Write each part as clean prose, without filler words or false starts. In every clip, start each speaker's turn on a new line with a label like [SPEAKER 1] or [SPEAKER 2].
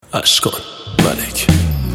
[SPEAKER 1] اشکان ملک.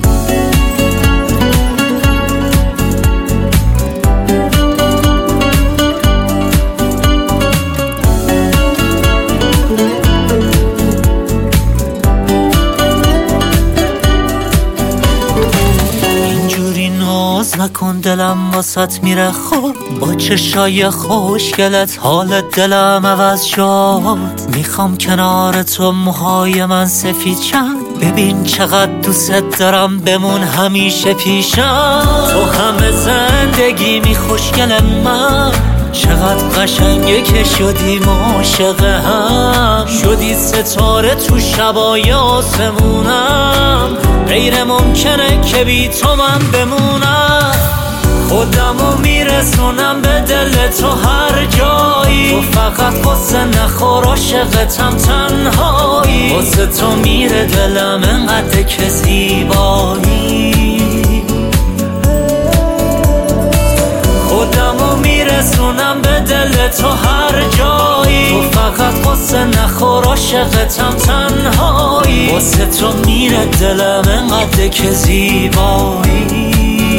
[SPEAKER 2] اینجوری ناز نکن، دلم واسط میره خوب. با چشای خوشگلت حال دلم عوض شد. میخوام کنار تو موهای من سفید چند. ببین چقدر دوست دارم، بمون همیشه پیشم. تو همه زندگی خوشگل من، چقدر قشنگه که شدیم عاشق هم. شدی ستاره تو شبای آسمونم، غیر ممکنه که بی تو من بمونم. خودمو میرسونم به دل تو هر جایی، تو فقط قصه نخور عاشقتم تنهایی. واسه تو میره دلم انقدر که زیبایی. خودمو میرسونم به دل تو هر جایی، تو فقط قصه نخور عاشقتم تنهایی. واسه تو میره دلم انقدر که زیبایی.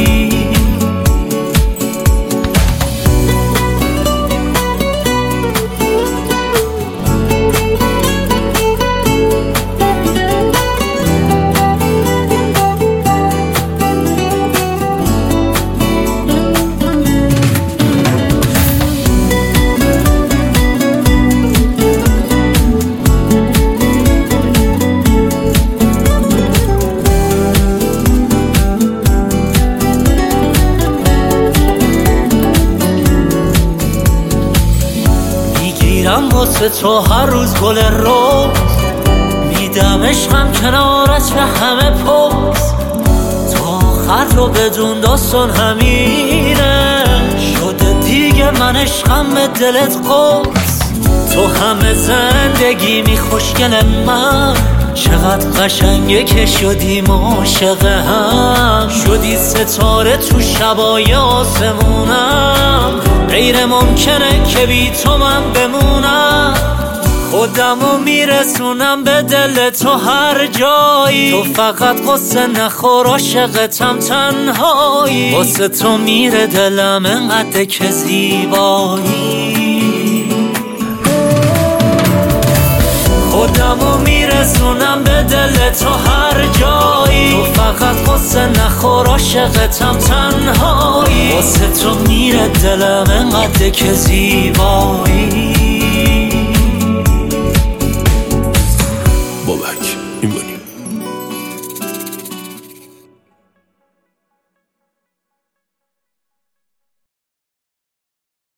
[SPEAKER 2] میرم واسه تو هر روز گل روز، میدم عشقم کنارت به همه پوز. تا آخر رو بدون داستان همینه، شده دیگه من عشقم به دلت قرص. تو همه زندگی خوشگل من، چقدر قشنگه که شدیم عاشق هم. شدی ستاره تو شبای آسمونم، غیر ممکنه که بی تو من بمونم. خودمو میرسونم به دل تو هر جایی، تو فقط قصه نخور عاشقتم تنهایی. واسه تو میره دلم انقدر که زیبایی. خودمو میرسونم به دل تو هر جایی، تو فقط قصه نخور عاشقتم تنهایی. واسه تو میره دلم انقدر که زیبایی.